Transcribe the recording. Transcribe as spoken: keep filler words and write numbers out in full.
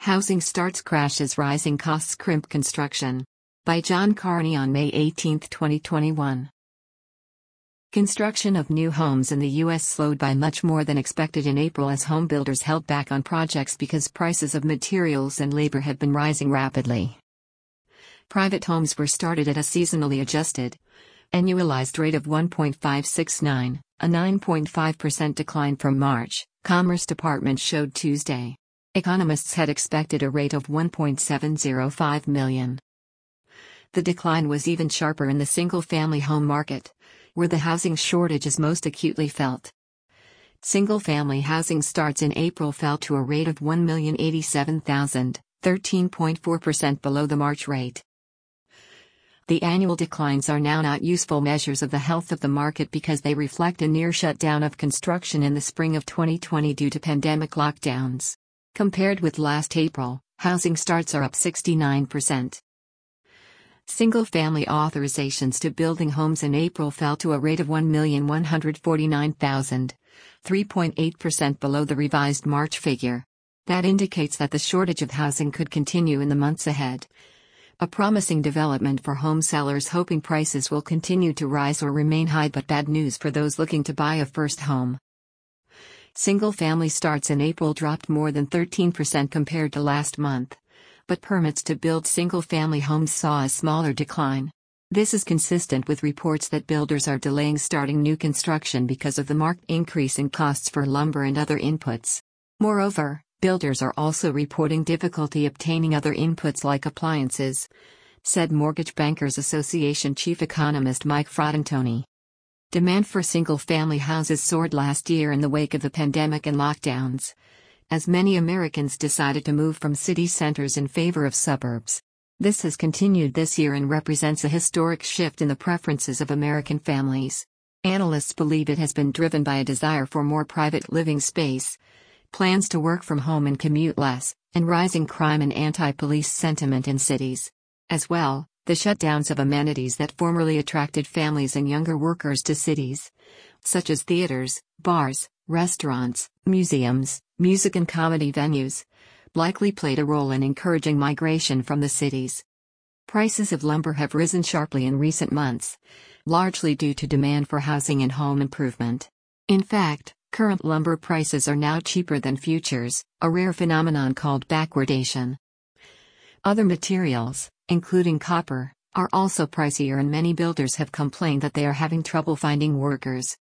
Housing starts crash as rising costs crimp construction. By John Carney on May eighteenth, twenty twenty-one. Construction of new homes in the U S slowed by much more than expected in April as home builders held back on projects because prices of materials and labor have been rising rapidly. Private homes were started at a seasonally adjusted, annualized rate of one point five six nine, a nine point five percent decline from March, Commerce Department showed Tuesday. Economists had expected a rate of one point seven zero five million. The decline was even sharper in the single-family home market, where the housing shortage is most acutely felt. Single-family housing starts in April fell to a rate of one million eighty-seven thousand, thirteen point four percent below the March rate. The annual declines are now not useful measures of the health of the market because they reflect a near shutdown of construction in the spring of twenty twenty due to pandemic lockdowns. Compared with last April, housing starts are up sixty-nine percent. Single-family authorizations to building homes in April fell to a rate of one million one hundred forty-nine thousand, three point eight percent below the revised March figure. That indicates that the shortage of housing could continue in the months ahead. A promising development for home sellers hoping prices will continue to rise or remain high, but bad news for those looking to buy a first home. Single-family starts in April dropped more than thirteen percent compared to last month, but permits to build single-family homes saw a smaller decline. This is consistent with reports that builders are delaying starting new construction because of the marked increase in costs for lumber and other inputs. Moreover, builders are also reporting difficulty obtaining other inputs like appliances, said Mortgage Bankers Association chief economist Mike Fratantoni. Demand for single-family houses soared last year in the wake of the pandemic and lockdowns, as many Americans decided to move from city centers in favor of suburbs. This has continued this year and represents a historic shift in the preferences of American families. Analysts believe it has been driven by a desire for more private living space, plans to work from home and commute less, and rising crime and anti-police sentiment in cities. As well, the shutdowns of amenities that formerly attracted families and younger workers to cities, such as theaters, bars, restaurants, museums, music and comedy venues, likely played a role in encouraging migration from the cities. Prices of lumber have risen sharply in recent months, largely due to demand for housing and home improvement. In fact, current lumber prices are now cheaper than futures, a rare phenomenon called backwardation. Other materials, including copper, are also pricier, and many builders have complained that they are having trouble finding workers.